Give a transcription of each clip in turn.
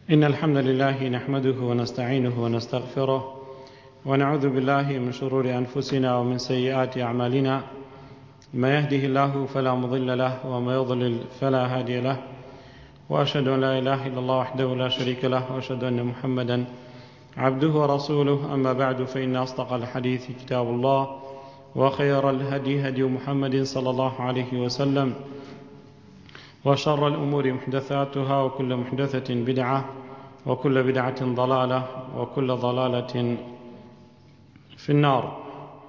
إن الحمد لله نحمده ونستعينه ونستغفره ونعوذ بالله من شرور أنفسنا ومن سيئات أعمالنا. ما يهده الله فلا مضل له وما يضلل فلا هادي له، وأشهد أن لا إله إلا الله وحده لا شريك له، وأشهد أن محمدا عبده ورسوله. أما بعد، فإن أصدق الحديث كتاب الله، وخير الهدي هدي محمد صلى الله عليه وسلم، وشر الأمور محدثاتها، وكل محدثة بدعة، وكل بدعة ضلالة، وكل ضلالة في النار.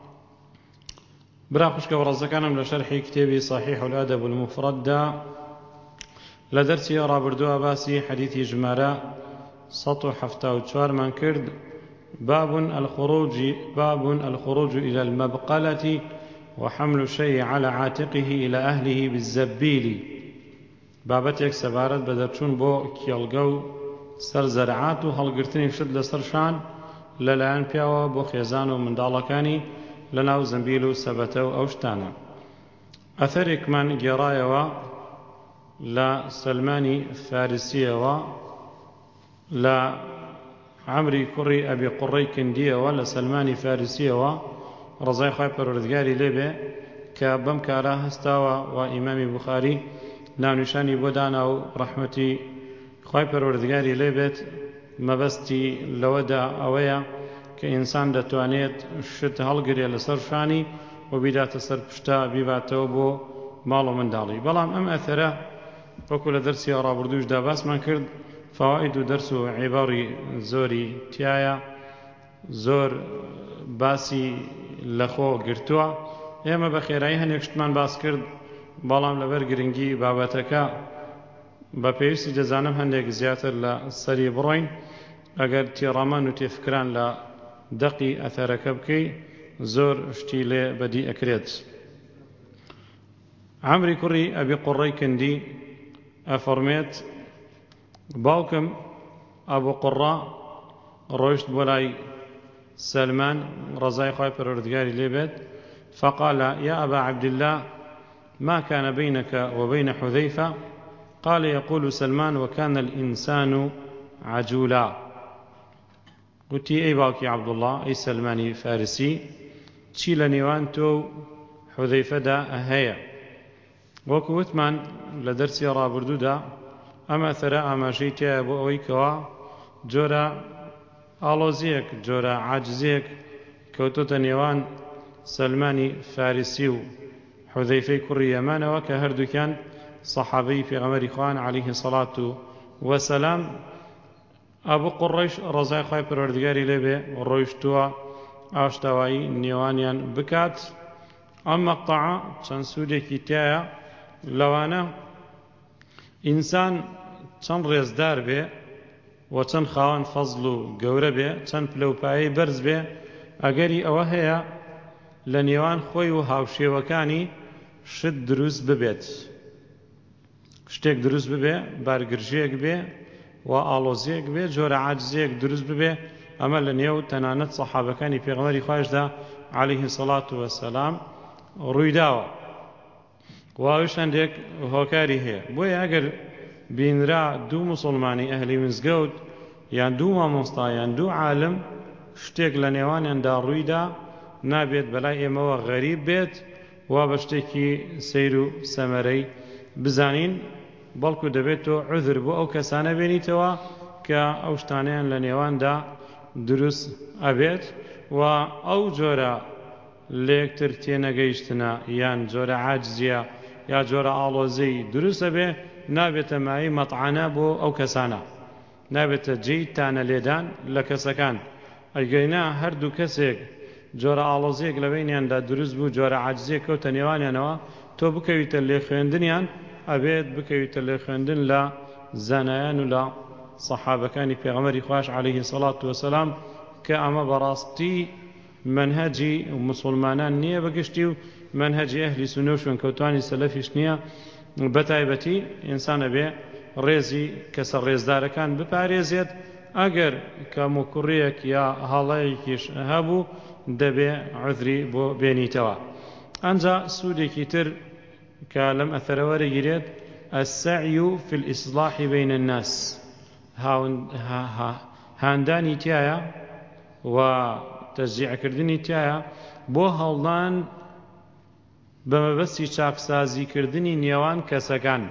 براخشك ورزقنا لشرح كتابي صحيح الأدب المفرد لدرسي رابردو أباسي حديث جمارة سطو حفتا وشوار من كرد باب الخروج إلى المبقلة وحمل الشيء على عاتقه إلى أهله بالزبيل. بابەتێک سەبارەت بە دەرچوون بۆ کێڵگە و سەرزەرعات و هەڵگرتنی شت لەسەرشان لەلایەن پیاوە بۆ خێزان و منداڵەکانی لە ناو زەمبیل و سەبەتە و ئەو شتانە. ئەثەرێکمان گێڕایەوە لە سەلمانی فارسیەوە، لە عەمری کوڕی ئەبی قوڕەی کندیەوە، لە سەلمانی فارسیەوە ڕەزای خوای پەروەردگاری لێبێ، کە بەم کارە هەستاوە و ئیمامی بوخاری ناونیشانی بۆ دانا و ڕەحمەتی خوای پەروەردگاری لێبێت. مەبەستی لەوەدا ئەوەیە کە ئینسان دەتوانێت شت هەڵگرێ لەسەر شانی و بیداتە سەر پشتە بیباتەوە بۆ ماڵ و منداڵی. بەڵام ئەم ئەثەرە وەکو لە دەرسی ڕابردووشدا باسمان کرد، فەواید و دەرس و عیباری زۆری تایە، زۆر باسی لەخۆ گرتووە. ئێمە بە خێرایی هەنێک شتمان باس کرد، بەڵام لەبەر گرنگی بابەتەکە بە پێویستی دەزانم هەندێک زیاتر لە سەری بڕۆین. ئەگەر تێڕەمان و تێفکران لە دەقی ئەثەرەکە بکەی، زۆر شتی لێ بەدی ئەکرێت. عەمری کوڕی ئەبی قوڕەی کندی ئەفەرمێت، باوکم ئەبوو قوڕە ڕۆیشت بۆ لای سەلمان ڕەزای خوای پەروەردگاری لێبێت، فقال يا أبا عبد الله ما كان بينك وبين حذيفة؟ قال يقول سلمان وكان الإنسان عجولا. قلت أي باوكي عبد الله، أي سلماني فارسي، چی لە نێوان تۆ و حوذەیفەدا هەیە؟ وەکو وتمان لە دەرسی ڕابردوودا، ئەم ئەثەرە ئاماژەی تایە بۆ ئەوەی کەوا جۆرە ئاڵۆزیەک، جۆرە عاجزیەک کەوتۆتە نێوان سەلمانی فارسی و حوذەیفەی کوڕی یەمانەوە، کە هەردووکیان سەحابەی پێغەمبەری خوان عەلەیهی السەڵات وەسەلام. ئەبوو قوڕەیش ڕەزای خوای پەروەردگاری لێبێ ڕۆیشتووە ئاشتاوایی نێوانیان بکات. ئەم مەقتەعە چەند سوودێکی تایە لەوانە ئینسان چەند ڕێزدار بێ و چەند خاوەن فەزڵ و گەورە بێ، چەند پلەپایەی بەرز بێ، ئەگەری ئەوە هەیە لە نێوان خۆی و هاوشێوەکانی شت دروست ببێت، شتێک دروست ببێ، بارگرژیەک بێ و ئاڵۆزیەک بێ، جۆرە عاجزیەک دروست ببێ. ئەمە لە نێو تەنانەت سەحابەکانی پێغەمبەری خواشدا عەلەیهی السەڵات وەسەلام ڕوویداوە، و ئەویش هەندێک هۆکاری هەیە. بۆیە ئەگەر بینرا دوو موسڵمانی ئەهلی مزگەوت یان دوو مامۆستا یان دوو عالم شتێک لە نێوانیاندا ڕوویدا، نابێت بەلای ئێمەوە غەریب بێت و بە شتێکی سەیر و سەمەرەی بزانین، بەڵکو دەبێت تۆ عوذر بۆ ئەو کەسانە بێنیتەوە کە ئەو شتانەیان لە نێواندا دروست ئەبێت، و ئەو جۆرە لە یەکتر تێنەگەیشتنە یان جۆرە عاجزیە یا جۆرە ئاڵۆزەی دروست ئەبێ، نابێتە مای مەطعانە بۆ ئەو کەسانە، نابێتە جێی تانە لێدان لە کەسەکان. ئەگەینا هەردوو کەسێک جۆرە ئاڵۆزیەک لە بینیاندا دروست بوو، جۆرە عاجزیەک کەوتە نێوانیانەوە، تۆ بکەویتە لێ خوێندنیان، ئەبێت بکەویتە لێ خوێندن لە زانایان و لە سەحابەکانی پێغەمبەری خوش عەلەیهی السەڵات وەسەلام، کە ئەمە بەڕاستی منهەجی موسڵمانان نییە بەگشتی و منهەجی ئەهلی سونە و شوێنکەوتوانی سەلەفیش نییە. بەتایبەتی ئینسانە بێ ڕێزی کەسە ڕێزدارەکان بپارێزێت، ئەگەر کەم و کوڕیەک یا هەڵەیەکیش هەبوو دەبێ عوذری بۆ بێنیتەوە. ئەنجا سوودێکی تر کە لەم ئەثەرە وەرەگیرێت، السعي في الإصلاح بين الناس، هاندانی تایە و تەشجیعکردنی تایە بۆ هەوڵدان بە مەبەستی چاکسازیکردنی نێوان کەسەکان.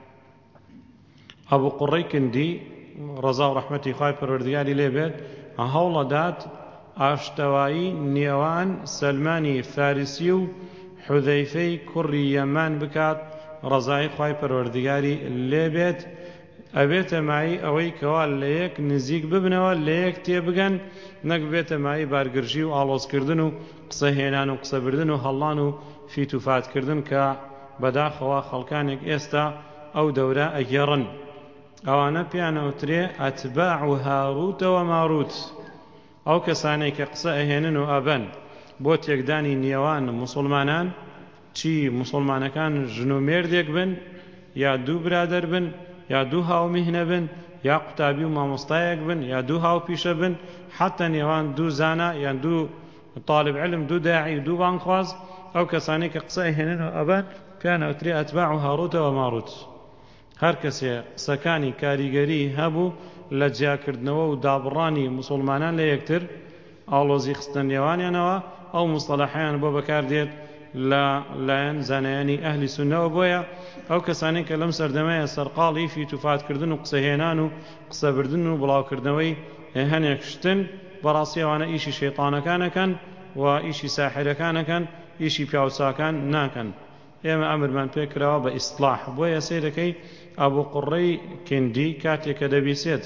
ئەبوو قوڕەی کندی ڕەزا و ڕەحمەتی خوای پەروەردگاری لێبێت هەوڵەدات ئاشتەوایی نێوان سەلمانی فارسی و حوذەیفەی کوڕی یەمان بکات ڕەزای خوای پەروەردگاری لێبێت، ئەبێتە مای ئەوەی کەوا لە یەک نزیک ببنەوە، لە یەک تێبگەن، نەک بێتە مای بارگرژی و ئاڵۆزکردن و قسەهێنان و قسەبردن و هەڵڵان و فیتوفاتکردن کە بەداخەوە خەڵکانێک ئێستا ئەو دەورە ئەگێڕن. ئەوانە پێیان ئەوترێ ئەتباع و هاڕوتە و ماڕوت، ئەو کەسانەی کە قسە ئەهێنن و ئەبەن بۆ تێکدانی نێوان موسڵمانان، چی موسڵمانەکان ژن و مێردێک بن، یا دوو برادەر بن، یا دوو هاومیهنە بن، یا قوتابی و مامۆستایەک بن، یا دوو هاوپیشە بن، حتا نێوان دوو زانا یان دوو طالب علم، دوو داعی و دوو بانخواز، ئەو کەسانەی کە قسە ئەهێنن و ئەبەن پێیان ئەوترێ ئەتباع و هاڕوتە و ماڕوت. هەر کەسێ قسەکانی کاریگەری هەبوو لە جیاکردنەوە و دابڕانی موسڵمانان لە یەکتر، ئاڵۆزی خستن نێوانیانەوە، ئەو مستەڵەحەیان بۆ بەکاردێت لە لایەن زانایانی ئەهلی سوننەوە. بۆیە ئەو کەسانی کە لەم سەردەمەیە سەرقاڵی فیتوفاتکردن و قسەهێنان و قسەبردن و بڵاوکردنەوەی هەنێک شتن، بەڕاستی ئەوانە ئیشی شەیطانەکانەکەن و ئیشی ساحرەکانەکەن، ئیشی پیاوچاکان ناکەن. ئێمە ئەمرمان پێ کراوە بە ئیسلاح. بۆیە سەیرەکەی ئەبوو قوڕەی کندی کاتێک کە دەبیسێت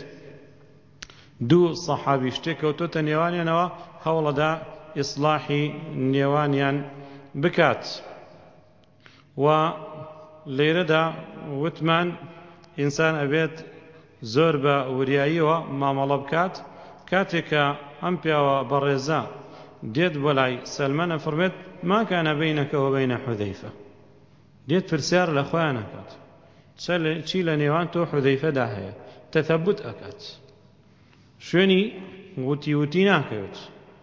دوو سەحابی شتێک کەوتۆتە نێوانیانەوە، هەوڵەدا ئیسلاحی نێوانیان بکات. و لێرەدا وتمان ئینسان ئەبێت زۆر بە وریاییەوە مامەڵە بکات. کاتێک کە ئەم پیاوە بەڕێزە دێت بۆ لای سەلمان ئەفەرمێت ما کانە بەینەکە و بەینە حوذەیفە، دێت پرسیار لە خۆیان ئەکات چی لە نێوان تۆ حوذەیفەدا هەیە، تەثەبوت ئەکات، شوێنی وتی وتی ناکەوێت.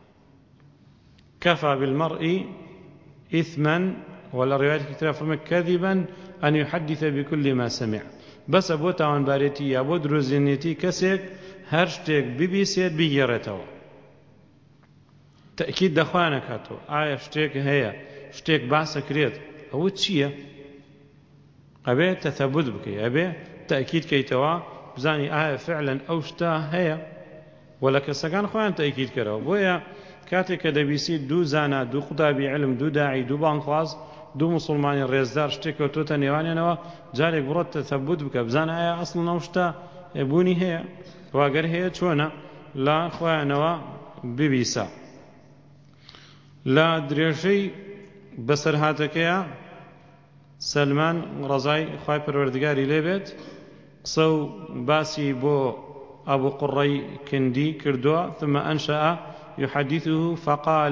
كفى بالمرء إثما، ولا رواية كتير فرمك كذبا أن يحدث بكل ما سمع. بس أبو تاوان باريتي يا أبو دروزينيتي كسيك هرشتك ببيسيت بيجرتوا تأكيد دخوانك هاتو شتيك هيا شتيك باسا كريت أو تشيا أبي تثبت بك، أبي تأكيد كيتوا بزاني فعلا أو شتا هيا ولا كسكان خوان تأكيد كرو. بويا کاتێک کە دەبیسیت دوو زانا، دوو قوتابی علم، دوو داعی، دوو بانخواز، دوو مسلمانی ڕێزدار شتێک کەوتۆتە نێوانیانەوە، جارێک بڕۆت تەثەبوت بکە، بزانە ئایا ئەسڵ ئەو شتە بوونی هەیە، واگەر هەیە چۆنە لە خۆیانەوە ببیسە. لە درێژەی بەسەرهاتەکەیە سەلمان ڕەزای خوای پەروەردگاری لێبێت قسە و باسی بۆ ئەبوو قوڕەی کندی کردووە. ثم أنشأ يحدثه فقال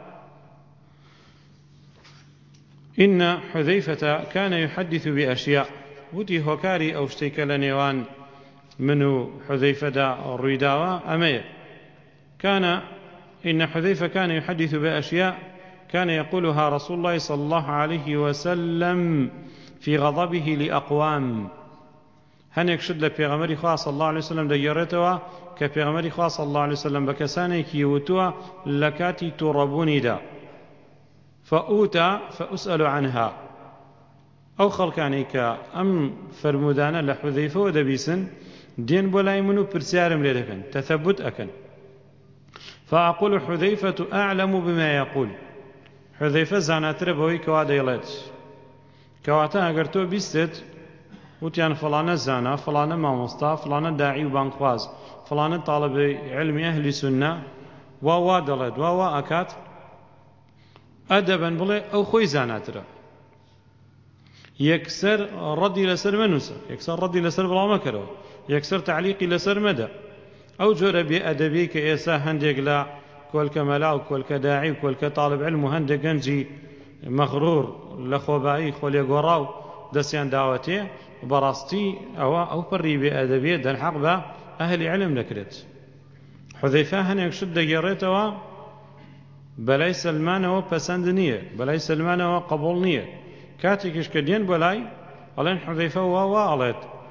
إن حذيفة كان يحدث بأشياء. وتي هوكاري أو شتيك لنيوان منو حذيفة دا الرويداوة أمير كان إن حذيفة كان يحدث بأشياء كان يقولها رسول الله صلى الله عليه وسلم في غضبه لأقوام. هەنێک شت لە پێغەمبەری خوا صلی الله عليه وسلم دەگەڕێتەوە کە پێغەمبەری خوا صلی الله عليه وسلم بە کەسانێکی وتووە لە کاتی تووڕەبوونیدا فأوتى فأسأل عنها. ئەو خەڵکانەی کە ئەم فەرمودانە لە حوذەیفەوە دەبیسن دێن بۆ لای من و پرسیارم لێ دەکەن، تەثەبوت ئەکەن. فأقول حذيفة أعلم بما يقول. حذيفة زاناترە بەوەی کەوا دەیڵێت. کەواتە ئەگەر تۆ بیستت وتیان فلانە زانا، فلانە مامۆستا، فلانە داعی و بانخواز، فلانە طالبی علمی ئەهلی سونە، وا دەڵێت وا ئەکات، ئەدەبەن بڵێ ئەو خۆی زاناترە. یەکسەر ڕەدی لەسەر مەنووسە، یەکسەر ڕەدی لەسەر بڵاو مەکەرەوە، یەکسەر تعلیقی لەسەر مەدە. ئەو جۆرە بێ ئەدەبی کە ئێستا هەندێک لە کۆلکە مەلا و کۆلکە داعی و کۆلکە طالب علم و هەندێک گەنجی مەغرور لە خۆبایی خۆلێگۆڕا و دەستیان داوەتێ، بەڕاستی ئەو پەڕی بێ ئەدەبێت دەرحەق بە ئەهلی علم دەکرێت. حوذەیفە هەنێک شت دەگێڕێتەوە بەلای سەلمانەوە پەسەند نییە، بەلای سەلمانەوە قبوڵ نییە. کاتێکیش کە دێن بۆ لای ئەڵێن حوذەیفە وا ئەڵێت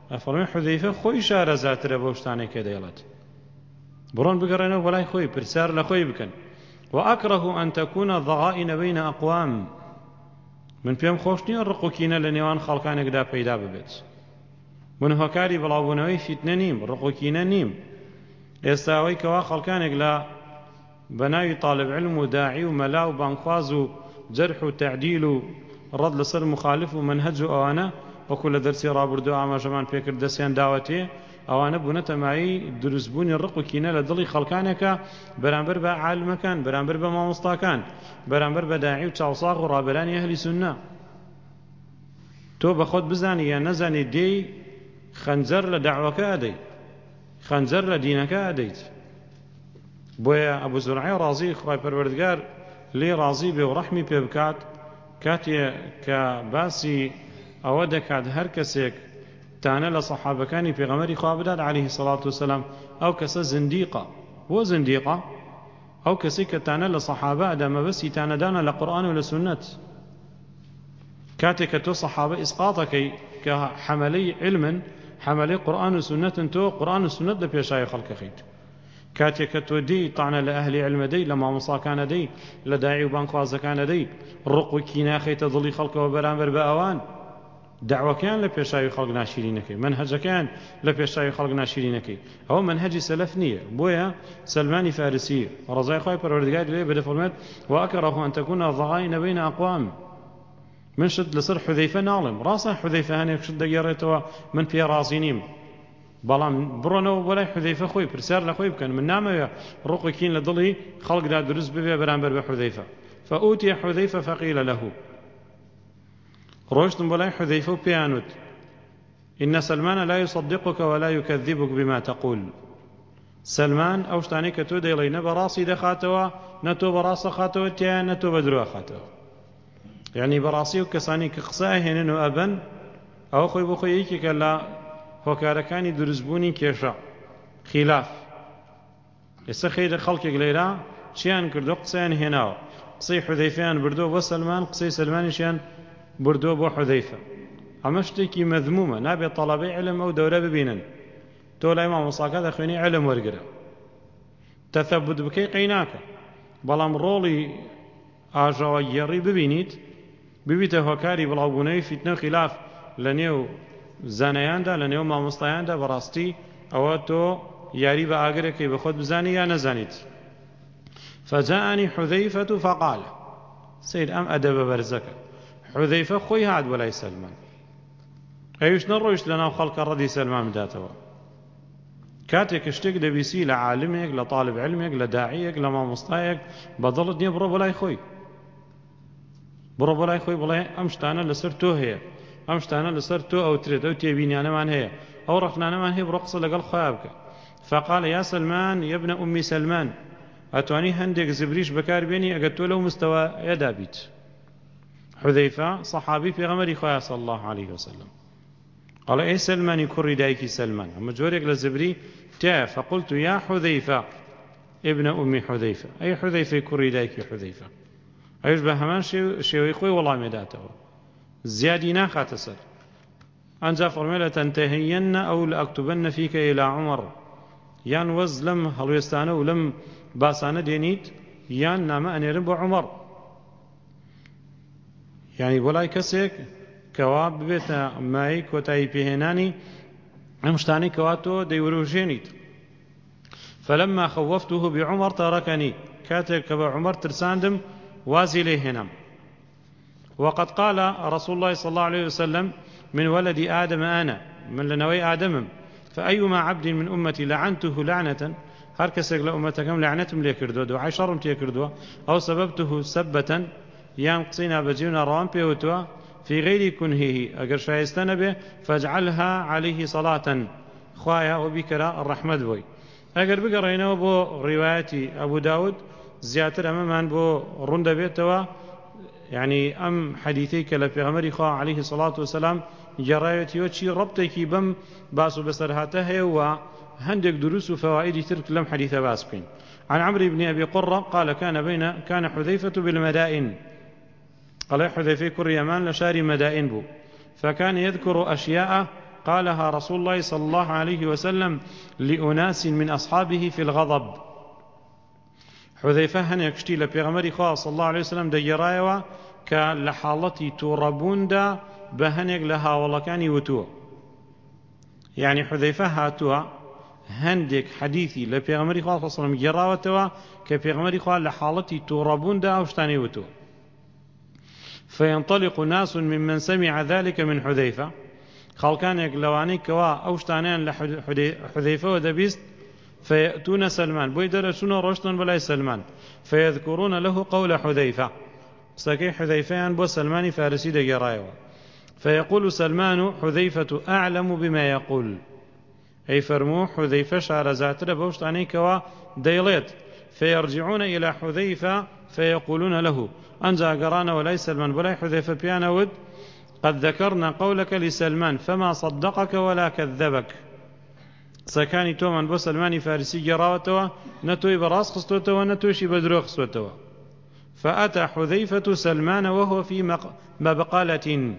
ئەفەرمێ حودەیفە خۆی شارەزاترە بەو شتانەی کە دەیڵێت بڕۆن بگەڕێنەوە بەلای خۆی پرسیار لە خۆی بکەن وأكره أن تكون الضغائن بين أقوام من پێم خۆش نییە ڕقوکینە لە نێوان خەڵکانێکدا پەیدا ببێت من هۆکاری بڵاوبوونەوەی فیتنە نیم ڕقوکینە نیم ئێستا ئەوەی کەوا خەڵکانێک لە بەناوی طالب علم و داعی و مەلا و بانخواز و جەرح و تەعدیل و ڕەد لەسەر مخالف و منهج و ئەوانە وەکو لە دەرسی ڕابردوو ئاماژەمان پێکرد دەستیان داوەتێ ئەوانە بوونە تەمایی دروستبوونی ڕقوکینە لە دڵی خەڵکانێکە بەرامبەر بە عالمەکان بەرامبەر بە مامۆستاکان بەرامبەر بە داعی و چاوساغ و ڕابەرانی ئەهلی سوننە تۆ بە خۆت بزانی یان نەزانی دێی خەنجەر لە داعوەکە ئەدەی خەنجەر لە دینەکە ئەدەیت بۆیە ئەبوو زورعی ڕازی خوای پەروەردگار لێ ڕازی بێ و ڕەحمی پێ بکات کاتێ کە باسی ئەوە دەکات هەر کەسێک تانە لە سەحابەکانی پێغەمبەری خوا بدات عەلەیهی سەڵات وسەلام ئەو کەسە زندیقە بۆ زندیقە ئەو کەسێک کە تانە لە سەحابە ئەدا مەبەستی تانەدانە لە قورئان و لە سوننەت کاتێک کە تۆ سەحابە ئیسقاطەکەی کە حەمەلەی علمن حەمەلەی قورئان و سوننەتن تۆ قورئان و سوننەت لە پێشای خەڵکەکەیت کاتێک کە تۆ دێی تانە لە ئەهلی علمە دەی لە مامۆستاکانە دەی لە داعی و بانخوازەکانە دەی ڕقوکی ناخەیتە دڵی خەڵکەوە بەرامبەر بە ئەوان دعوەکەیان لە پێشاوی خەڵک ناشرینەکەی منهەجەکەیان لە پێشاوی خەڵک ناشرینەکەی ئەوە منهەجی سەلەف نییە بۆیە سلمانی فارسی ڕەزای خوای پەروەردگاری لێ بەدەفەرمێت وأكره أن تكون الضغائن بين أقوام من شت لەسەر حودەیفە ناڵێم ڕاستە حودەیفە هەنێک شت دەگێڕێتەوە من پێ ڕازی نیم بەڵام بڕۆنەوە بۆ لای حودەیفە خۆی پرسیار لە خۆی بکەن من نامەوێ ڕقوکین لە دڵی خەڵکدا دروست ببێ بەرامبەر بە حودەیفە فأوتي حذيفة فقيل له ڕۆشتم بۆ لای حودەیفە و پێیانوت إن سلمان لا يصدقك ولا يكذبك بما تقول سلمان ئەو شتانەی کە تۆ دەیڵێی نە بەڕاستی دەخاتەوە نە تۆ بەڕاست دەخاتەوە تیایە نە تۆ بە درۆ خاتەوە یعنی بەڕاستی و کەسانی کە قسە هێنن و ئەبەن ئەوە خۆی بۆ خۆی یەکێکە لە هۆکارەکانی دروستبوونی کێشە خیلاف ئێستا خەیرە خەڵکێک لێرە چیان کردو قسەیان هێناوە قسەی حودەیفەیان بردووە بۆ سلمان قسەی سلمانیشیان بردووە بۆ حودەیفە ئەمە شتێکی مەذمومە نابێت تەڵەبەی علم ئەو دەورە ببینن تۆ لای مامۆستاکە دەخوێنی علم وەرگرە تەثەبوت بکەی قەیناکە بەڵام ڕۆڵی ئاژەوە گێڕی ببینیت ببیتە هۆکاری بڵاوبوونەوەی فیتنە و خلاف لە نێو زانایاندا لە نێو مامۆستایاندا بەڕاستی ئەوە تۆ یاری بە ئاگرێکی بە خۆت بزانی یا نەزانیت فجاءني حذيفة فقال سيد أم أدب برزك حذيفة خوي هاد ولا سلمان أيش نرويش لنا خلق ردي سلمان بداتوا كاتك اشتك دبيسي لعالمك لطالب علمك لداعيك لما مصطايك بضلت ني برو بلاي خوي برو بلاي خوي بلاي أمشتانا لسر تو هي أمشتانا لسر تو أو تريد أو تيبيني أنا من هي أو رخنا أنا من هي برقص لقل خوابك فقال يا سلمان يا ابن أمي سلمان أتواني هندك زبريش بكار بيني أقدتو له مستوى يدابيت حذيفة صحابي في غمر خواه صلى الله عليه وسلم قال إيه سلمان يكري دايكي سلمان أما جوريك لزبري تا فقلت يا حذيفة ابن أمي حذيفة أي حذيفة يكري دايكي حذيفة أيش بهمان شيء خوي والله مداته زيادي ناخات سر أنجا فرميلة تنتهين أو لأكتبن فيك إلى عمر يان وز لم هلويستانه ولم باسانه دينيت يان نامه أنيرن بو عمر يعني بولاي كسيك كواب بيتا ماي كوتاي بيهناني امشتاني كواتو ديوروجينيت فلما خوفته بعمر تركني كاتب كبا عمر ترساندم وازي ليهنم وقد قال رسول الله صلى الله عليه وسلم من ولد آدم أنا من لنوي آدم فأيما عبد من أمتي لعنته لعنة هر کەسێک لە ئومەتەکەم لعنەتم لێ کردووە دوعای شەڕم تێ کردووە ئەو سەبەبته سەبەتەن یان قسەی نابەجێ و ناڕەوام پێوتووە في غير كنهه ئەگەر شایستە نەبێ فاجعلها عليه صلاة خوایە ئەو بیکەرە ڕەحمەت بۆی ئەگەر بگەڕێنەوە بۆ ڕیوایەتی ئەبوو داود زیاتر ئەمەمان بۆ ڕوون دەبێتەوە يعني ئەم حەدیثەی کە لە پێغەمبەری خوا عليه الصلاة والسلام گەڕایەتیوە چی ڕەبتێکی بەم باس و بەسەرهاتە هەیە و هندك دروس وفوائد ترك لم حديث باسقين عن عمرو بن أبي قرة قال كان حذيفة بالمدائن قال حذيفة كر يمان لشاري مدائن بو فكان يذكر أشياء قالها رسول الله صلى الله عليه وسلم لأناس من أصحابه في الغضب. حذيفة هەنێک شتی لە پێغەمبەری خوا صلی الله عليه وسلم دەگێڕایەوە کە لە حاڵەتی تووڕەبووندا بە هەنێک لە هاوڵەکانی وتووە. یعنی حذيفة هاتووە هەندێک حەدیثی لە پێغەمبەری خوا صلی الله عليه وسلم گێڕاوەتەوە کە پێغەمبەری خوا لە حاڵەتی تووڕەبووندا ئەو شتانەی وتووە. فينطلق ناس ممن سمع ذلك من حذيفة، خەڵکانێک لەوانەی کەوا ئەو شتانیان لە حذيفەوە دەبیست، فيأتون سلمان بۆی دەرەچوونە ڕۆشتن بەلای سلمان، فيذكرون له قول حذيفة، قسەکەی حذيفەیان بۆ سلمانی فارسی دەگێڕایەوە. فيقول سلمان حذيفة أعلم بما يقول، أي فرمو حذيفة شارەزاترە بەو شتانەی کەوا دەیڵێت. فيرجعون إلى حذيفة فيقولون له، أنجا قرانا ولاي سلمان بلاي حذيفة بيانا ود قد ذكرنا قولك لسلمان فما صدقك ولا كذبك. سكاني تومن بو سلماني فارسي جراوتوا نتوي براس خستوتوا نتوشي بدرو خستوتوا. فأتى حذيفة سلمان وهو في مبقالة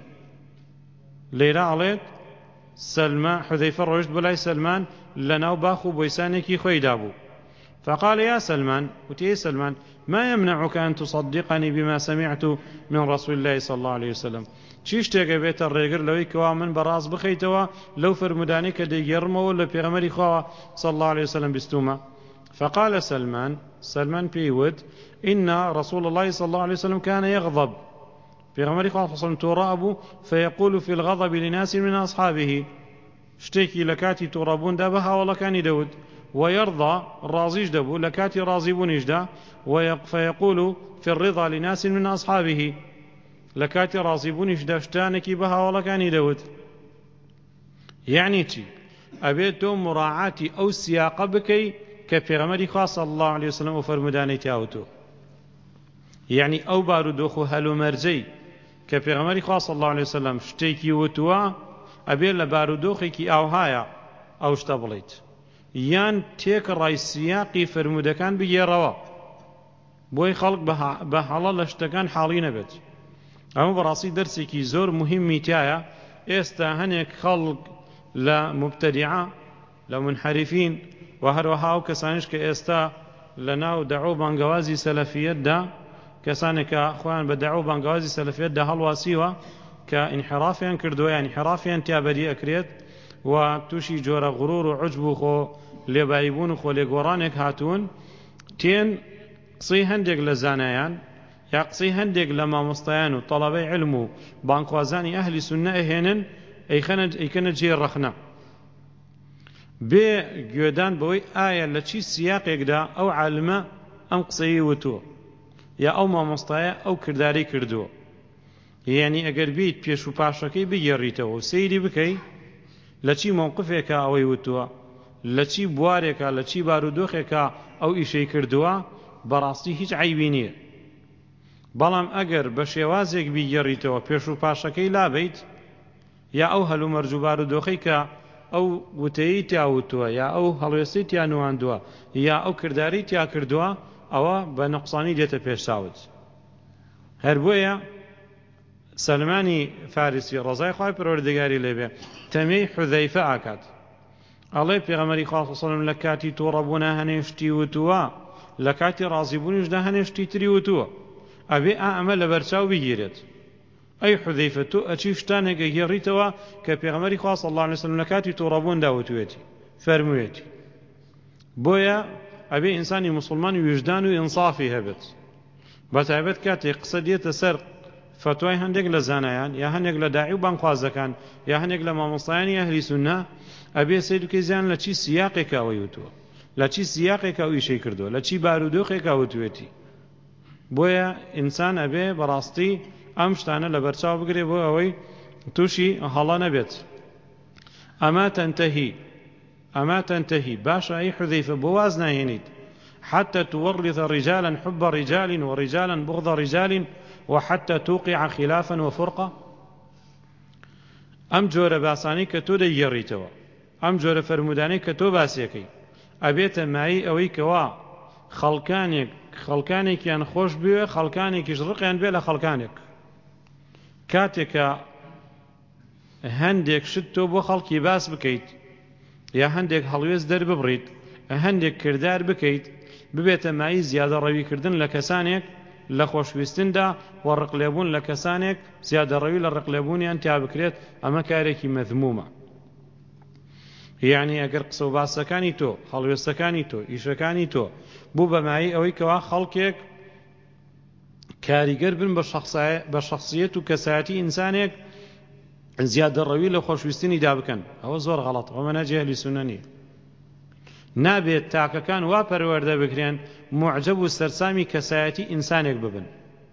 ليرا عليت سلمان حذيفة رشد بلاي سلمان لناو باخو بويسانكي خويدابو. فقال يا سلمان، وتي سلمان ما يمنعك أن تصدقني بما سمعت من رسول الله صلى الله عليه وسلم؟ چیش تێگە بێتە ڕێگر لەوەی کەوا من بەڕاست بخەیتەوە لەو فرمودانەی کە دەیگەڕمەوە لە پێغەمبەری خوا صلى الله عليه وسلم بستومە. فقال سلمان پێیوت إن رسول الله صلى الله عليه وسلم كان يغضب، پێغەمبەری خوا صلى الله عليه وسلم تووڕە بوو، فيقول في الغضب لناس من أصحابه، شتێکی لە کاتی تووڕەبووندا بە هاوڵەکانی دەوت، ويرضى الرازيج دبو لكاتي راضي بونيجدا، فيقول في الرضا لناس من أصحابه، لكاتي راضي بونيجدا شتانكي بها ولا كان يدوت. يعني تي أبيتو مراعاتي أو سياق بكي كبيغمري خاص الله عليه وسلم وفرمداني تاوتو، يعني أو بارودوخو هلو مرجي كبيغمري خاص الله عليه وسلم شتيكي وتوا أبي لبارودوخي كي أو هايا أو شتبليت یان تێکڕای سیاقی فرمودەکان بگێڕەوە بۆی خەڵک بە هەڵە لە شتەکان حاڵی نەبێت. ئەمە بەڕاستی دەرسێکی زۆر مهمی تایە. ئێستا هەنێک خەڵک لە مبتەدیعە لە منحەریفین و هەروەها ئەو کەسانیش کە ئێستا لە ناو دەعوە بانگەوازی سەلەفیەتدا کەسانێک کە خۆیان بە دەعوە بانگەوازی سەلەفیەتدا هەڵواسیوە کە ئینحرافیان کردووە، یان انحرافیان تیابەری ئەکرێت و تووشی جۆرە غرور و عجب و خۆ لێباییبوون و خۆ لێگۆڕانێک هاتوون، تێن قسەی هەندێک لە زانایان یا قسەی هەندێک لە مامۆستایان و تەڵەبەی علم و بانخوازانی ئەهلی سوننە ئەهێنن ئەیکەنە جێ ڕەخنە بێ گوێدان بەوەی ئایا لە چی سیاقێکدا ئەو عالمە ئەم قسەی وتووە یا ئەو مامۆستایە ئەو کردارەی کردووە. یعنی ئەگەر بیت پێش و پاشەکەی بگێڕیتەوە و سەیری بکەی لە چی مووقفێکە ئەوەی وتووە، لە چی بوارێکە، لە چی بارودۆخێکە ئەو ئیشەی کردووە، بەڕاستی هیچ عیبی نییە. بەڵام ئەگەر بە شێوازێک بیگەڕیتەوە پێش و پاشەکەی لابیت، یا ئەو هەلومەرج و بارودۆخەی کە ئەو وتەیەی تیاوتووە یا ئەو هەڵوێستەی تیانواندووە یا ئەو کردارەی تیا کردووە، ئەوە بە نەقسانی دێتە پێشچاوت. هەر بۆیە سلمانی فارسی ڕزای خوای پەروەردگاری لێبێ تەمەی حوذەیفە ئاکات، ئەڵێ پێغەمبەری خوا صلی الله علیه و سلم لە کاتی تووڕەبوونا هەنێشتی وتووە، لە کاتی ڕازیبوونیشدا هەنێشتی تری وتووە، ئەبێ ئەمە لە بەرچاو بگیرێت. ئەی حوذەیفە تۆ ئەچی شتانێک گەڕیتەوە کە پێغەمبەری خوا صلی الله علیه و سلم لە کاتی تووڕەبووندا وتوێتی فەرموویەتی. بۆیە ئەبێ ئینسانی موسڵمان وجدان و ئینصافی هەبێت، بەتایبەت کاتێک قسە دێتە سەر فتوای هەندێک لە زانایان یا هەندێک لە داعی و بانخوازەکان یا هەندێک لە مامۆستایانی ئەهلی سوننە، ئەبێ سەیر بکەی زیان لە چی سیاقێکە ئەوەی وتووە، لە چی سیاقێکە ئەو ئیشەی کردووە، لە چی بارودۆخێکە وتوێتی. بۆیە ئینسان ئەبێ بەڕاستی ئەم شتانە لە بەرچاو بگرێ بۆ ئەوەی تووشی هەڵە نەبێت. ئەمە تەنتەهی باشە ئەی حوذەیفە بۆ واز ناهێنیت حتى تورث رجالا حب رجال ورجالا بغض رجال وحتى توقع خلافا وفرقة. ئەم جۆرە باسانی کە تۆ دەیگەڕیتەوە، ئەم جۆرە فەرمودانەی کە تۆ باسیەکەی، ئەبێتە مایی ئەوەی کەوا خەڵکانێکیان خۆش بوێ، خەڵکانێکیش ڕقیان بێ لە خەڵکانێک. کاتێکە هەندێک شت تۆ بۆ خەڵکی باس بکەیت یا هەندێک هەڵوێز دەرببڕیت هەندێک کردار بکەیت ببێتە مای زیادە ڕەویکردن لە کەسانێک لە خۆشویستندا و ڕقلێبوون لە کەسانێک زیادە ڕەوی لە ڕقلێبوونیان تیا بکرێت ئەمە کارێکی مەذمومە. یعنی ئەگەر قسە و باسەکانی تۆ هەڵوێستەکانی تۆ ئیشەکانی تۆ بوو بەمایی ئەوەی کەوا خەڵکێک کاریگەر بن بە شخصیەت و کەسایەتی ئینسانێک زیادە ڕەوی لە خۆشویستنی دا بکەن، ئەوە زۆر غەڵەت، ئەوە مەنهەجی ئەهلی سوننە نییە. نابێت تاکەکان وا پەروەردە بکرێن معجب و سەرسامی کەسایەتی ئینسانێک ببن.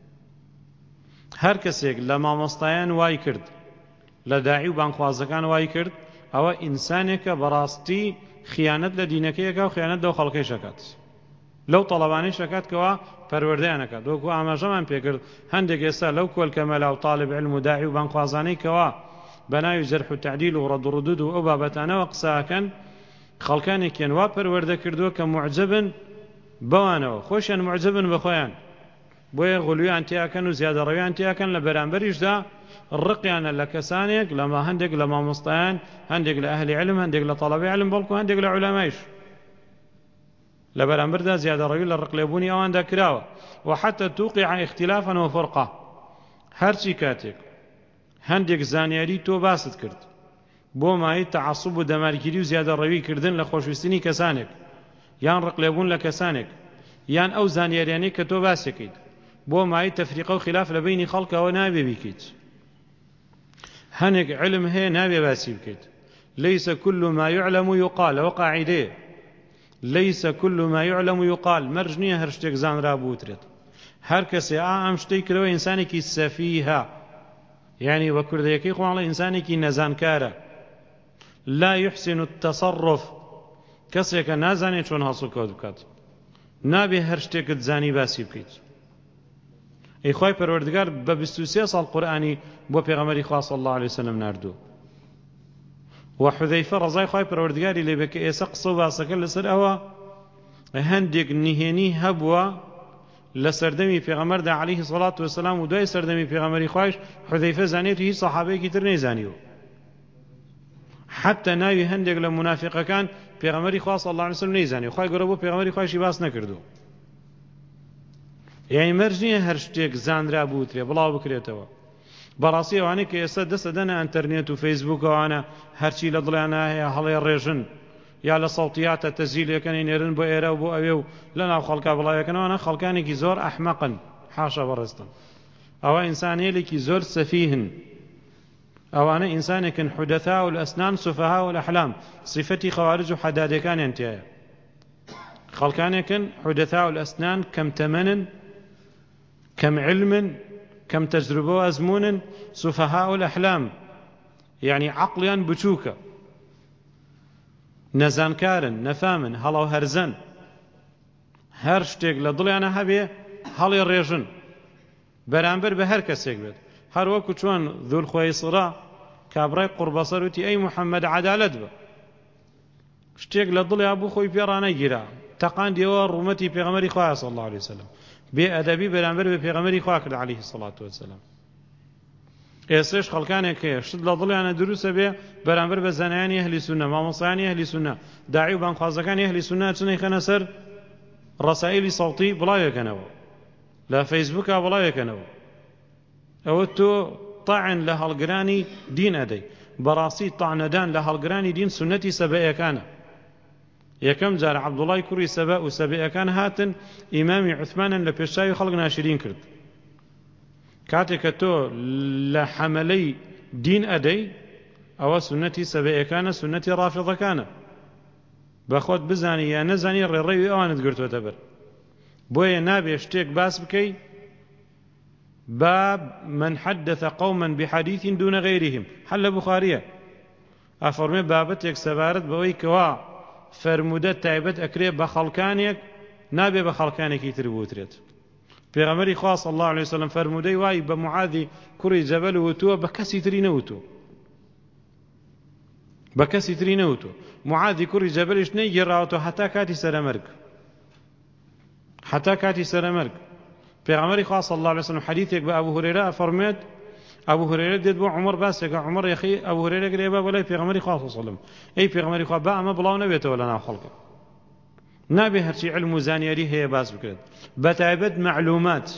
هەر کەسێک لە مامۆستایان وای کرد لە داعی و بانخوازەکان وای کرد ئەوە ئینسانێکە بەڕاستی خیانەت لە دینەکەیەکە و خیانەت لەو خەڵکەی شەکات، لەو تەڵەبانەی شەکات کەوا پەروەردەیانەکات. وەکو ئاماژەمان پێکرد هەندێک ئێستا لەو کۆلکەمەلا و طالب علم و داعی و بانخوازانەی کەوا بەناوی جەرح و تعدیل و ڕەد و ڕدود و ئەو بابەتانەوە قساکەن، خەڵکانێکیان وا پەروەردە کردووە کە معجبن بەوانەوە، خۆشیان معجبن بەخۆیان، بۆیە غولویان تیاکەن و زیادە ڕەویان تیاکەن، لە بەرامبەریشدا ڕقیانە لە کەسانێک لەما هەندێک لە مامۆستایان، هەندێک لە ئەهلی علم، هەندێک لە تەڵەبەی علم، بەڵکو هەندێک لە عولەمایش لە بەرامبەردا زیادە ڕەوی لە ڕقلێبوونی ئەواندا کراوە. وحتى توقع اختلافا وفرقة، هەرچی کاتێک هەندێک زانیاری تۆ باست کرد بۆ مای تەعەسوب و دەمارگیری و زیادە ڕەوی کردن لە خۆشویستنی کەسانێک یان ڕقلێبوون لە کەسانێک یان ئەو زانیاریانەی کە تۆ باسەکەیت بۆ مای تەفریقە و خلاف لە بینی خەڵکەوە نابێ بیکەیت. هەنێک علم هەیە نابێ باسی بکەیت. ليس كل ما يعلم يقال، وقاعدة ليس كل ما يعلم يقال، مرجنية هر شتێک زانرا بوترێت. هەر کەسێ ئەم شتەی کردەوە ئینسانێکی سەفیهە، يعني وكرديكي قوالا إنساني كي نزانكارا لا يحسن التصرف، كسيك نازاني چون هاسو كود بكات نابي هرشتك تزاني باسي بكيت. اي خواهي پروردگار ببستوسية صال قرآني بو پیغمبري خواه صلى الله عليه وسلم ناردو. وحذيفة رضاي خواهي پروردگاري لبك ايسا قصو باسك لسر اوا هندق نهيني هبوا لسردمي پیغمبر دا عليه الصلاة والسلام ودوي سردمي پیغمبري خواهش حذيفة زانيتو هي صحابي كتر نيزانيو، حتى ناوي هندق لمنافقة كان پیغمبري خواه صلى الله عليه وسلم نيزانيو، خواهي قربو پیغمبري خواهشي باس نكردو. يعني مرجنية هرشتيك زانرا بوتري بلاو بكريتوا براسي واني كي يسد دنا انترنت وفيسبوك وانا هرشي لضلانا هي هلي الريجن يا لصوتيات التسجيل يكن ينيرن بو ايرا وبو اويو لنا خلقا بلا يكن وانا خلقاني كي زور احمقا حاشا برستن، او انساني لكي زور سفيهن، او انا انسان كن حدثاء الاسنان سفهاء الاحلام، صفتي خوارج حداد كان انتهى خلقاني كن حدثاء الاسنان كم تمن كم علم كم تجربه وازمون، سفهاء الاحلام يعني عقليا بچوكا نەزانکارن نەفامن هەڵاو هەرزەن، هەر شتێک لە دڵیانە هەبێ هەڵی ڕێژن بەرامبەر بە هەر کەسێک بێت. هەر وەکو چۆن ذوالخوەیسڕە کابڕای قوربەسەر وتی ئەی محەممەد عەدالەت بە، شتێک لە دڵیا بوو خۆی پێڕانەگیرا تەقاندیەوە ڕوومەتی پێغەمبەری خوا صلی الله عليه وسلم، بێ ئەدەبی بەرامبەر بە پێغەمبەری خوا کرد عليه الصلاة والسلام. ئێستش خەڵکانێک هەیە شت لە دڵیانە دروستە بێ بەرامبەر بە زانایانی ئەهلی سونە، مامۆستایانی ئەهلی سونە، داعی و بانخوازەکانی ئەهلی سونە چنەی خەنە سەر ڕەسائیلی سەوتی بڵاوێکەنەوە، لە فەیسبووکا بڵاوێکەنەوە، ئەوە تۆ طعن لە هەڵگرانی دین ئەدەی. بەڕاستی طعنەدان لە هەڵگرانی دین سونەتی سەبەیەکانە. یەکەم جار عەبدوڵای کوڕی سەبە و سەبەیەکان هاتن ئیمامی عوثمانیان لە پێشچاوی خەڵک ناشرین کرد. کاتێک کە تۆ لە حەمەلەی دین ئەدەی ئەوە سونەتی سەبەیەکانە، سونەتی ڕافیضەکانە، بەخۆت بزانی یا نەزانی ڕێڕەوی ئەوانت گرتوۆتە بەر. بۆیە نابێ شتێک باس بکەی باب من حدث قوما بحديث دون غيرهم، حل بخارية أفرمي بابتك سبارت بوي كوا فرمودة تايبت أكري بخلقانيك نابي بخلقانيك يتربوتريت. پیغمبری خواه صلی الله علیه وسلم فرمودی وای بە معاذی کوڕی جەبەل وتووە بە کەسی تری نەوتووە، بە کەسی تری نەوتووە. معاذی کوڕی جەبەلیش نەیگێڕاوەتەوە هەتا کاتی سەرەمەرگ، هەتا کاتی سەرەمەرگ. پیغمبری خواه صلی الله علیه وسلم حدیثێک بە ئەبو هورەیرە فەرمێت ئەبوو هورێرە دێت بۆ عومەر باسێکە عومەر یەخی ئەبوو هورێرە گرێبە بەلای پێغەمبەری خوا صلی الله علیه وسلم ئەی پێغەمبەری خوا با ئەمە بڵاو نەبێتەوە لەناو خەڵکە نابێ هەرچی علم و زانیاری هەیە باس بکرێت بەتایبەت معلومات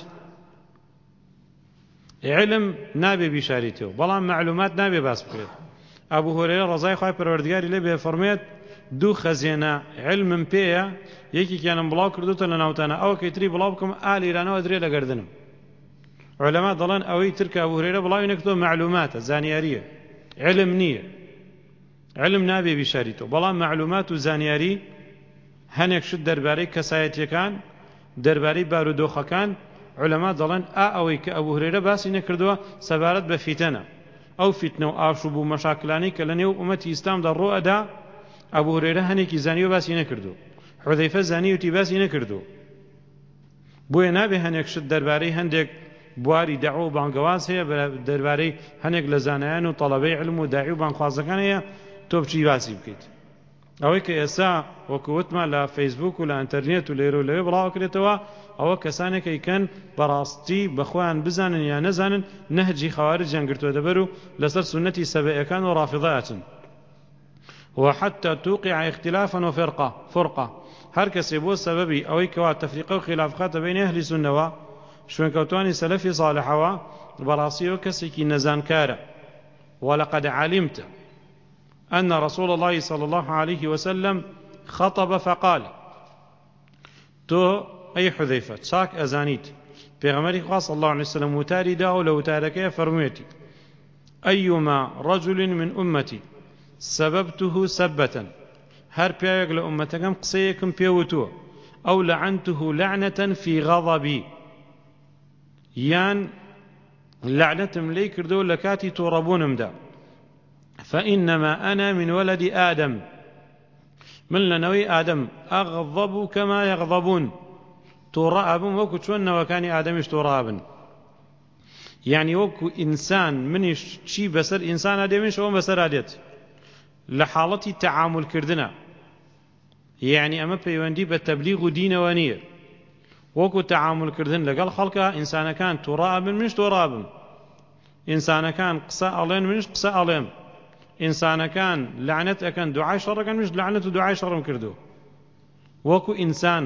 علم نابێ بیشاریتەوە بەڵام معلومات نابێ باس بکرێت ئەبوو هورێرە ڕەزای خوای پەروەردگاری لێ بێ فەرمێت دوو خەزێنە علمم پێیە یەکێکیانم بڵاو کردوتە لە ناوتانە ئەوەکەی تری بڵاو بکەم ئالێرانەوە درێ لە گەردنم علەما دەڵێن ئەوەی تر کە ئەبوو هورێرە بڵاوی نەکردەوە معلوماتە زانیاریە علم نییە علم نابێ بیشاریتەوە بەڵام معلومات و زانیاری هەنێک شت دەربارەی کەسایەتیەکان دەربارەی بارودۆخەکان علەما دەڵێن ئەوەی کە ئەبوو هورێرە باسی نەکردووە سەبارەت بە فیتەنە ئەو فیتنە و ئاشوب و مەشاکلانەی کە لە نێو ئومەتی ئیسلامدا ڕۆئەدا ئەبوو هورێرە هەنێکی زانیوە باسی نەکردو حوذەیفە زانیوتی باسی نەکردو بۆیە نابێ هەنێک شت دەربارەی هەندێک بواری دەعوە و بانگەواز هەیە دەربارەی هەنێک لە زانایان و تەڵەبەی علم و داعی و بانخوازەکان هەیە تۆ بچی باسی بکەیت ئەوەی کە ئێستا وەکو وتمان لە فەیسبوک و لە ئینتەرنێت و لێرە و لەوێ بڵاوکرێتەوە ئەوە کەسانێک ئەیکەن بەڕاستی بەخۆیان بزانن یا نەزانن نەهجی خەوارجیان گرتووە دەبەر و لەسەر سونەتی سەبەیەکان و ڕافضەیەتن وحتى توقع اختلافا وفرقة هر کسی بو سببی اوی کوا تفریقه و خلاف خاطه بین اهل سنة و شوين كوتواني سلفي صالحة و براسيو كسيكي نزان كارا ولقد علمت أن رسول الله صلى الله عليه وسلم خطب فقال تو أي حذيفة ساك أزانيت بيغمري خاص الله عليه وسلم وتاري داو لو تاركي فرميتي أيما رجل من أمتي سببته سبة هر بياك لأمتكم قصيكم بيوتو أو لعنته لعنة في غضبي يان لعنتم لي كردو لكاتي توربونم دا فإنما أنا من ولد آدم من لنوي آدم أغضب كما يغضبون تراب وكو تشون وكان آدم تراب يعني وكو إنسان منش شي بسر إنسان آدمش هو بسر آدت لحالتي تعامل كردنا يعني أما بيواندي بالتبليغ دين ونية وكو تعامل كردن لقال خلقه إنسان كان تراب منش تراب إنسان كان قصاء ألين منش قصاء ألين إنسان كان لعنة كان دعاء شر كان مش لعنة دعاء شر كردو وكو إنسان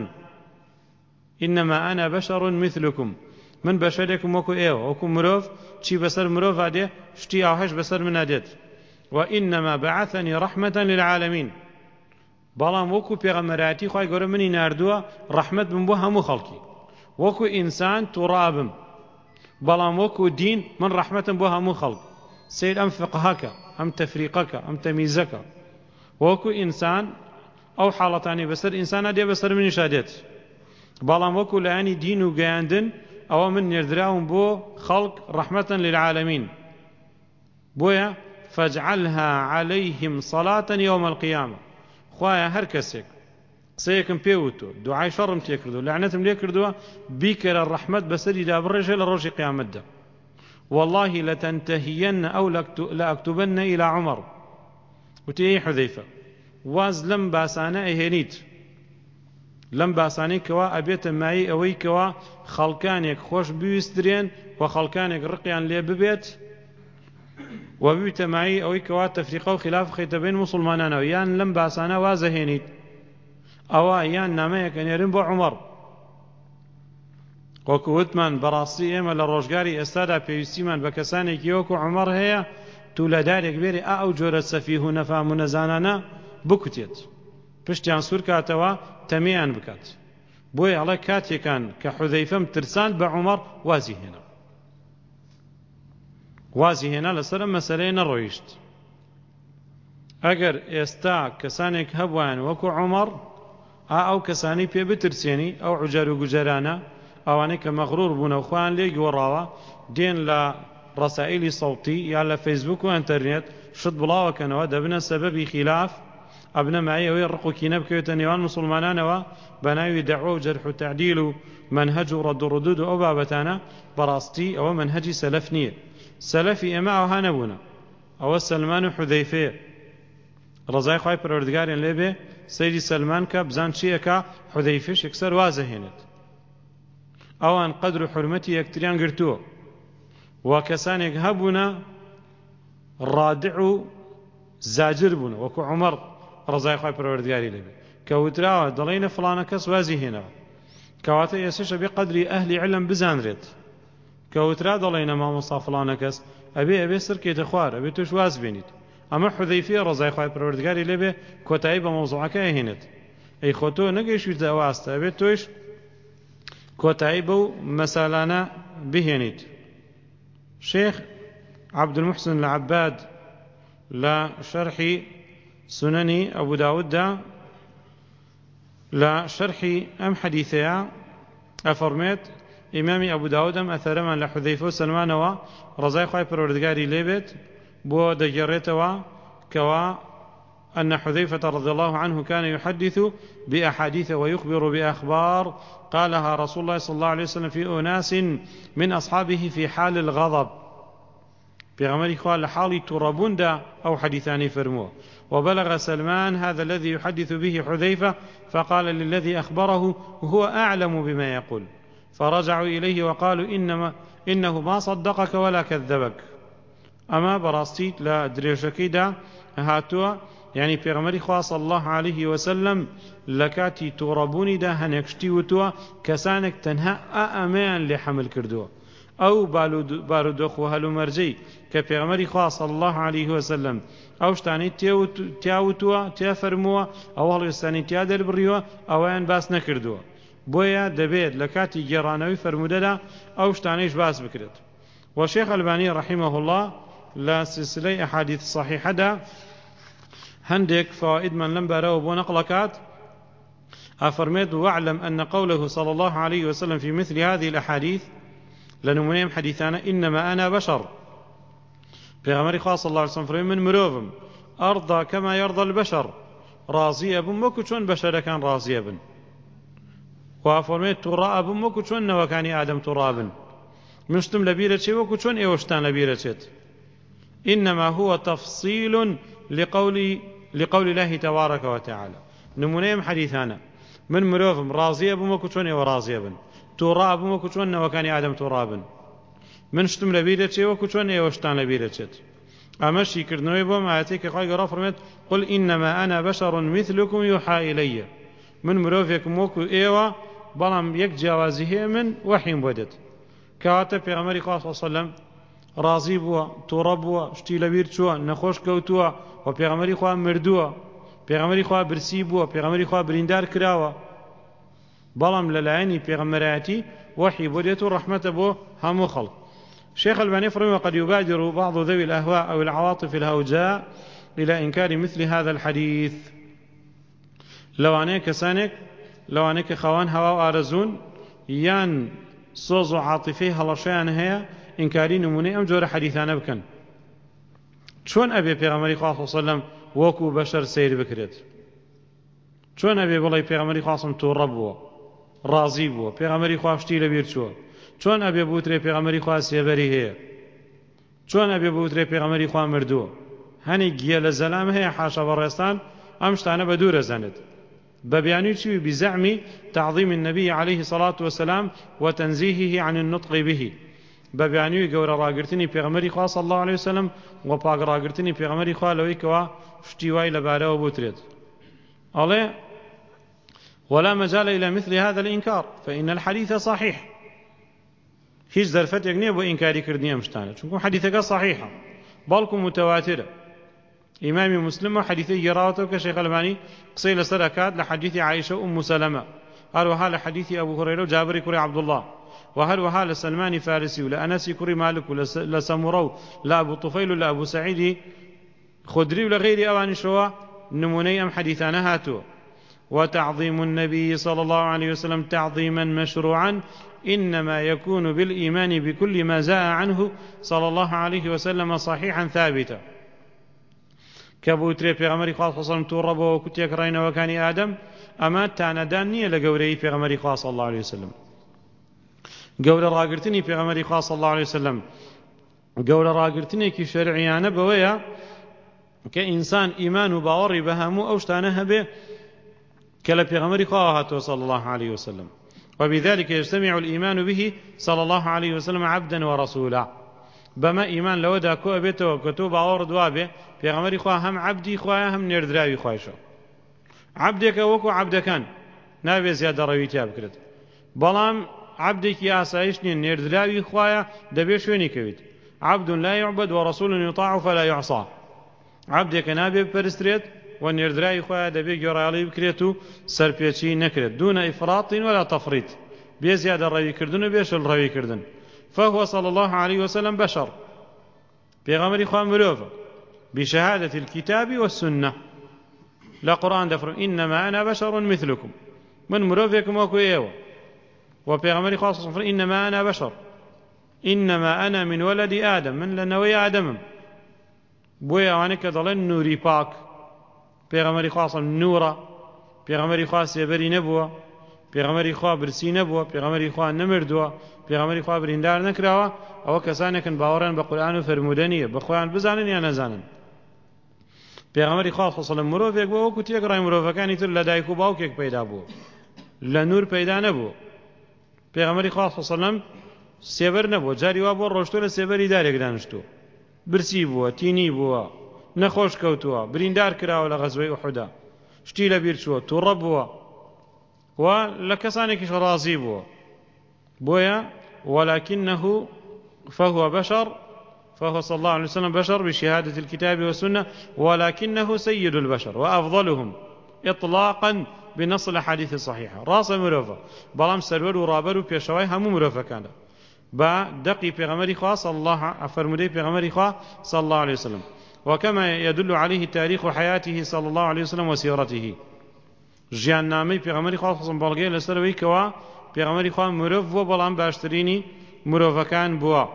إنما أنا بشر مثلكم من بشركم وكو إيه وكو مروف شي بسر مروف هذه شتي أوحش بسر من هديت وإنما بعثني رحمة للعالمين بەڵام وەکو پێغەمبەرایەتی خوای گەورە منی ناردووە ڕەحمەت بم بۆ هەموو خەڵکی وەکو ئینسان توڕابم بەڵام وەکو دین من ڕەحمەتم بۆ هەموو خەڵک سیر ئەم فقهەکە ئەم تەفریقەکە ئەم تەمیزەکە وەکو ئینسان ئەو حاڵەتانی بەسەر ئینسانە دێ بەسەر منیشا دێت بەڵام وەکو لایەنی دین و گەیاندن ئەوە من نێردراوم بۆ خەڵک ڕەحمەتەن للعالەمین بۆیە فاجعلها عليهم صلاة يوم القيامة خوایا هەر کەسێک قسەیەکم پێوتۆ دوعای شەڕم تێ کردو لعنەتم لێ کردووە بیکەرە ڕەحمەت بەسەریدا بڕێژێ لە ڕۆژی قیامەتدا والله لتنتهين أو لأكتبن إلى عمر وتي حذيفة واز لم باسانە ئەهێنیت لەم باسانەی کەوا ئەبێتە مایی ئەوەی کەوا خەڵکانێک خۆش بویسترێن و خەڵکانێک ڕقیان لێ ببێت وبيت معي أو كوا تفريقه وخلاف خيت بين مسلمانان ويان لم باسانا وازهينيت أو يان نامه كان يرين بو عمر وكوتمان براسي إما للرجاري استادا بيوسيمان بكساني كيوكو عمر هي تولدار كبيري أو جورة سفيه نفام نزانانا بكتيت پشتیان سوور کاتەوە تەمەیان بکات بۆی ئەڵێ کاتێکان کە حوذەیفەم ترساند بە عومەر وازی هێنا لەسەر ئەم مەسەلەیە نەڕۆیشت ئەگەر ئێستا کەسانێک هەبوایان وەکو عومەر ئەو کەسانی پێ بترسێنی ئەو عوجەر و گوجەرانە ئەوانەی کە مەغڕور بوونە و خۆیان لێ گۆڕاوە دێن لە ڕەسائیلی سەوتی یا لە فەیسبوک و ئینتەرنێت شت بڵاوەکەنەوە دەبنە سەبەبی خلاف ئەبنە مای ئەوەی ڕق و کینە بکەوێتە نێوان مسلمانانەوە بە ناوی دەعوە و جەرح و تعدیل و منهەج و ڕەد و ڕدود و ئەو بابەتانە بەڕاستی ئەوە منهەجی سەلەف نییە سەلەفی ئێمە ئەوها نەبوونە ئەوە سەلمان و حوذەیفەیە ڕەزای خوای پەروەردگاریان لێ بێ سەیری سەلمان کە بزان چیەکە حوذەیفەش یەکسەر وازەهێنێت ئەوان قەدر و حورمەتی یەکتریان گرتووە وكسانك هبنا رادع زاجر بوون وەکو عومەر ڕزای خوای پەروەردگاری لێبێ کەوتراوە دەڵێنە فڵانە کەس وازی هێناوە کەواتە ئێستش ئەبێ قەدری ئەهلی عیلم بزانرێت کەوترا دەڵێنە مامۆستا فڵانە کەس ئەبێ سرکێتە خوار ئەبێ توش واز بێنیت ئەمە حودەیفە ڕزای خوای پەروەردگاری لێبێ کۆتایی بە مەوزوعەکە هێنێت ئەی خۆ تۆ نەگەیشتیتە ئەواستە ئەبێ تۆش کۆتایی بەو مەسالانە بهێنیت. شێخ عەبدولموحسن العەباد لا شرح سنن أبو داود دا لا شرح أم حديثيا أفرميت إمامي أبو داود أم أثرما لحذيفة سلمان ورزاي خواهي پروردگاري ليبت بو دجريتوا كوا أن حذيفة رضي الله عنه كان يحدث بأحاديث ويخبر بأخبار قالها رسول الله صلى الله عليه وسلم في أناس من أصحابه في حال الغضب بيغمري خواه لحالي ترابون دا أو حديثاني فرموه. وبلغ سلمان هذا الذي يحدث به حذيفة فقال للذي أخبره هو أعلم بما يقول فرجعوا إليه وقالوا إنه ما صدقك ولا كذبك. أما براستيت لا دريشكي دا هاتوا يعني بيغمري خواه صلى الله عليه وسلم لكاتي ترابوني دا هنكشتي وتوا كسانك تنها أمان لحمل كردوا أو بارودوخ وهلو مرجي كبيغمري خواه صلى الله عليه وسلم أو شتاني تياوتوا تيافرموا أو هلو يستاني تيادر بريوا أو أن باس نكردوا بويا دبيد لكاتي جيرانوي فرموددا أو شتانيش باس بكرت. والشيخ الباني رحمه الله لا سلسلة أحاديث صحيحة دا هندك فوائد من لم بارو بو نقلكات أفرميت واعلم أن قوله صلى الله عليه وسلم في مثل هذه الأحاديث لنمنيم حديثانا إنما أنا بشر بيغمري خاص صلى الله عليه وسلم فرمي من مروفم أرضى كما يرضى البشر راضي أبن وكو چون بشر كان راضي أبن وأفرميت تراء أبن وكو چون وكان آدم ترابن مشتم لبيرة شيء وكو چون إيوشتان لبيرة شيء إنما هو تفصيل لقول الله تبارك وتعالى نمونيم حديثانا من مروفم راضي أبن وكو چون وراضي أبن تراب وكو چون وكان آدم ترابن من شتم لبيرة شيء وكو چون إيوشتان لبيرة شيء أما شي كردنوي بوم آياتيك قال فرميت قل إنما أنا بشر مثلكم يوحى إلي من مروفكم وكو إيوا بلام يك جوازه من وحي بودت كاتب في غمري صلى الله عليه وسلم راضي بوا تراب بوا شتي لبير شوا نخوش كوتوا وبيغمري خوا مردوا بيغمري خوا برسي بوا بيغمري خوا بريندار كراوا بلام للعيني بيغمراتي وحي بودت رحمة بو هم خلق. شيخ الباني فرمي وقد يبادر بعض ذوي الأهواء أو العواطف الهوجاء إلى إنكار مثل هذا الحديث لو أنك سانك لو أنك خوان هوا آرزون يان صوز عاطفيه هلشان هي إنكاري نموني أم جور حديثان بكن شون أبي بيغمري صلى الله عليه وسلم وكو بشر سير بكرت شون أبي والله بيغمري صلى الله عليه وسلم توربوا راضي بوا بيغمري خواشتي لبير شو چۆن ئەبێ بوترێ پێغەمبەری خوا سێبەری هەیە چۆن ئەبێ بوترێ پێغەمبەری خوا مردووە هەنی گیە لە زەلام هەیە حاشا بەڕێستان ئەم شتانە بە دوورە زەنێت بەبیانی چی بزعمی تعظیم النبي عليه الصلاة والسلام وتنزيهه عن النطق به بەبیانی گەورە ڕاگرتنی پێغەمبەری خوا صلی الله عليه وسلم و پاک ڕاگرتنی پێغەمبەری خوا لەوەی کەوا شتی وای لەبارەوە بوترێت ئەڵێ ولا مجال إلى مثل هذا الإنكار فإن الحديث صحيح هیچ ظرفەتێک نییە بۆ ئینکاری کردنی ئەم شتانە چونکە حەدیثەکە صحیحە بەڵکو متواترە ئیمامی مسلم حەدیثی گێڕاوەتەوە کە شەیخ ئەلبانی قسەی لەسەر ئەکات لە حەدیثی عایشە ئوم سەلەمە هەروەها لە حەدیثی ئەبو هورەیرە و جابری کوڕی عەبدوڵڵاه وهروها لسلمان فارسي ولأنس كري مالك ولسمرو لا أبو طفيل ولا أبو سعيد خدري ولا غير أوان شوا نموني أم حديثانا هاتوا. وتعظيم النبي صلى الله عليه وسلم تعظيما مشروعا إنما يكون بالإيمان بكل ما جاء عنه صلى الله عليه وسلم صحيحا ثابتا كبوتري بيغمري خاص وسلم توربو وكتيك رأينا وكان آدم أما تاندانية لقوري بيغمري خاص صلى الله عليه وسلم قول راقرتني بيغمري خاص صلى الله عليه وسلم قول راقرتني كي شرعيانا بويا كإنسان إيمان باوري بهامو أوشتانها به كلا بيغمري خاص صلى الله عليه وسلم وبذلك يجتمع الإيمان به صلى الله عليه وسلم عبدا ورسولا بەمە ئیمان لەوەدا کۆ بێتەوە کە تۆ باوەڕت وا بێ پێغەمبەری خوا هەم عەبدی خوایە هەم نێردراوی خوایشە. عەبدێکە وەکو عەبدەکان نابێت زیادە ڕەوی تیا بکرێت، بەڵام عەبدێکی ئاسایش نییە، نێردراوی خوایە دەبێت شوێنی کەویت. عەبد لا يعبد ورسول يطاع فلا يعصى. عەبدێکە نابێت بپەرسترێت و نێردراوی خوایە دەبێت گوێڕایەڵی بکرێت و سەرپێچی نەکرێت. دون ئیفراط ولا تفریط، بێ زیادە ڕەویکردن و بێ شڵڕەویکردن. فهو صلى الله عليه وسلم بشر، پێغەمبەری خوا مرۆڤە، بشهادة الكتاب والسنة. لا قرآن دفر إنما أنا بشر مثلكم، من مرۆڤێکم وەکو ئێوە. و پێغەمبەری خوا صلى الله عليه وسلم إنما أنا بشر إنما أنا من ولد آدم، من لەنەوەی ئادەمم. بۆیە ئەوانەی کە دەڵێن نووری پاک، پێغەمبەری خوا صلى الله عليه وسلم نوورە، پێغەمبەری خوا سێبەری نەبووە، پێغەمبەری خوا برسی نەبووە، پێغەمبەری خوا نەمردووە، پێغەمبەری خوا بریندار نەکراوە، ئەوە کەسانێکن باوەڕیان بە قورئان و فەرموودە نییە، بەخۆیان بزانن یان نەزانن. پێغەمبەری خوا صلی الله علیه و سلم مرۆڤێک بووە وەکو تێگەڕای مرۆڤەکانی تر، لە دایک و باوکێک پەیدا بووە، لە نور پەیدا نەبووە. پێغەمبەری خوا صلی الله علیه و سلم سێبەر نەبووە، جاری وا بۆ ڕۆشتۆ لە سێبەری دارێک دانیشتووە، برسی بووە، تینی بووە، نەخۆش کەوتووە، بریندار کراوە لە غەزوەی ئوحودا، شتی لەبیر چووە، تووڕە بووە و لە کەسانێکیش ڕازی بووە. بۆیە ولكنه فهو بشر، فهو صلى الله عليه وسلم بشر بشهادة الكتاب والسنة، ولكنه سيد البشر وأفضلهم إطلاقا بنص الأحاديث الصحيحة. راس مرۆڤە، بەڵام سەروەر و ڕابەر و پێشەوای هەموو مرۆڤەکانە بە دەقی پێغەمبەری خوا فرمودەی پێغەمبەری خوا صلى الله عليه وسلم. وكما يدل عليه تاريخ حياته صلى الله عليه وسلم وسيرته. ژیان نامەی پێغەمبەری خوا صلى الله عليه وسلم بەڵگەیە لەسەرەوەی کەوا پێغەمبەری خوا مرۆڤ بووە، بەڵام باشترینی مرۆڤەکان بووە.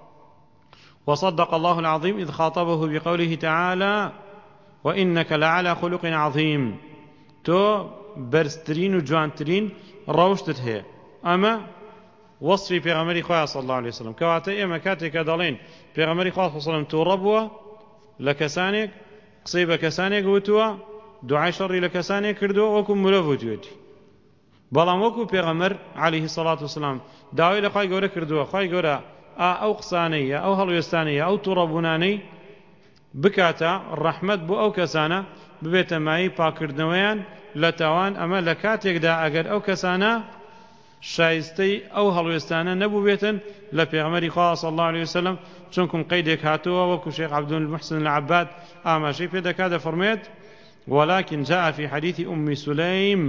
وصدق الله العظيم إذ خاطبه بقوله تعالى وإنك لعلى خلق عظيم. تو برسترين وجوانترين روشتت هي أما وصفي پێغەمبەری خوا صلى الله عليه وسلم. كواتە ئێمە کاتێک کە دەڵێن پێغەمبەری خوا صلى الله عليه وسلم تووڕە بووە، لە کەسانێک قسەی بە کەسانێک وتووە، دوعای شەڕی لە کەسانێک کردووە، وەکو مرۆڤ وتوێتی. بەڵام وەکو پێغەمبەر عليه الصلاة والسلام داوای لە خوای گەورە کردووە، خوای گەورە ئەو قسانەی یا ئەو هەڵوێستانەی یا ئەو تووڕەبوونانەی بکاتە ڕەحمەت بۆ ئەو کەسانە، ببێتە مای پاکردنەوەیان لە تاوان. ئەمە لە کاتێکدا ئەگەر ئەو کەسانە شایستەی ئەو هەڵوێستانە نەبوو بێتن لە پێغەمبەری خوا صلی الله عليه وسلم. چونکم قەیدێک هاتووە وەکو شێخ عەبدولمحسن العەباد ئاماژەی پێ دەکات، دەفەرمێت ولكن جاء في حديث أم سليم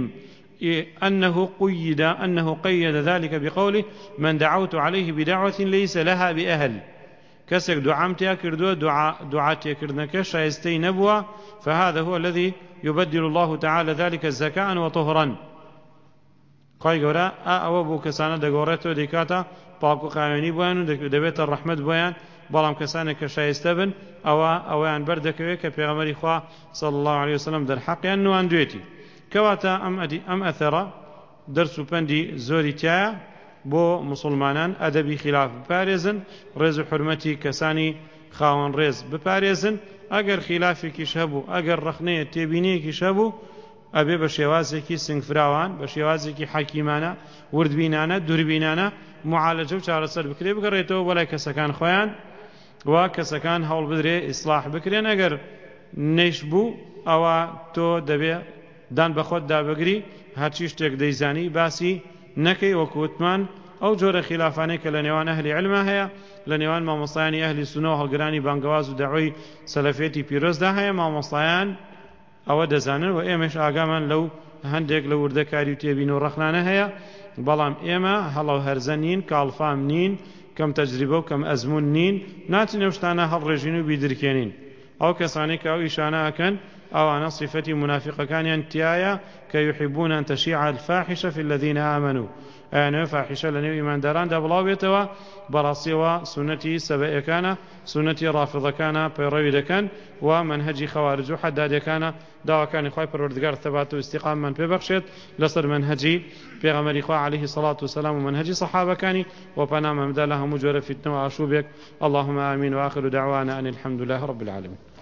أنه قيد ذلك بقوله من دعوت عليه بدعوة ليس لها بأهل. كسك دعام تيكردو دعاء تيكردنك شايستي نبوة، فهذا هو الذي يبدل الله تعالى ذلك زكاء وطهرا. قاي گورا او بو کسانه دگورتو دیکاتا پاکو قاوینی بوان دبیت الرحمت بوان، بەڵام کەسانێک کە شایستە بن ئەویان بەردەکەوێت کە پێغەمبەری خوا صلی الله عليه وسلم دەرحەقیان نواندوێتی. کەواتە ئەم ئەثەرە دەرس و پەندی زۆری تایە بۆ مسلمانان، ئەدەبی خلاف بپارێزن، ڕێز و حرمەتی کەسانی خاوەن ڕێز بپارێزن. ئەگەر خلافێکیش هەبوو، ئەگەر ڕەخنەیە تێبینیەکیش هەبوو، ئەبێ بە شێوازێکی سنگفراوان، بە شێوازێکی حەکیمانە، وردبینانە، دووربینانە معالەجە و چارەسەر بکرێ، بگەڕێتەوە بەلای کەسەکان خۆیان و کەسەکان هەوڵ بدرێ ئیسلاح بکرێن. ئەگەر نەیش بوو ئەوە تۆ دەبێ دان بە خۆت دابگری، هەرچی شتێک دەیزانی باسی نەکەی. وەکوتمان ئەو جۆرە خلافانەی کە لە نێوان ئەهلی علمە هەیە، لە نێوان مامۆستایانی ئەهلی سونە و هەڵگرانی بانگەواز و دەعوەی سەلەفێتی پیرۆزدا هەیە. مامۆستایان ئەوە دەزانن و ئێمەش ئاگامان لەو هەندێک لە وردەکاری و تێبین و ڕەخنانە هەیە، بەڵام ئێمە هەڵەو هەرزە نین، کاڵفام نین، کەم تەجریبە و کەم ئەزمون نین، ناچینە شتانە هەڵڕێژین و بیدرکێنین. ئەو کەسانی کە ئەو ئیشانە ئەکەن ئەوانە صفەتی منافقەکانیان تایە کە یحبون أن تشیع الفاحشة في الذين آمنوا. ئەیانەوە فاحشە لە نێو ئیمانداراندا بڵاو بێتەوە، بەڕاستیەوە سونەتی سەبەیەکانە، سونەتی ڕافضەکانە پەیڕەوی دەکەن و منهەجی خەوارج و حەدادیەکانە. داواکانی خوای پەروەردگار ثبات و استیقاممان پێ بەخشێت لەسەر منهەجی پێغەمبەری خوا عليه الصلاة والسلام و منهەجی سەحابەکانی، و پەنامەمدا لە هەموو جۆرە فتنە و ئاشوبێک. اللهم آمين وآخر دعوانا أن الحمد لله رب العالمين.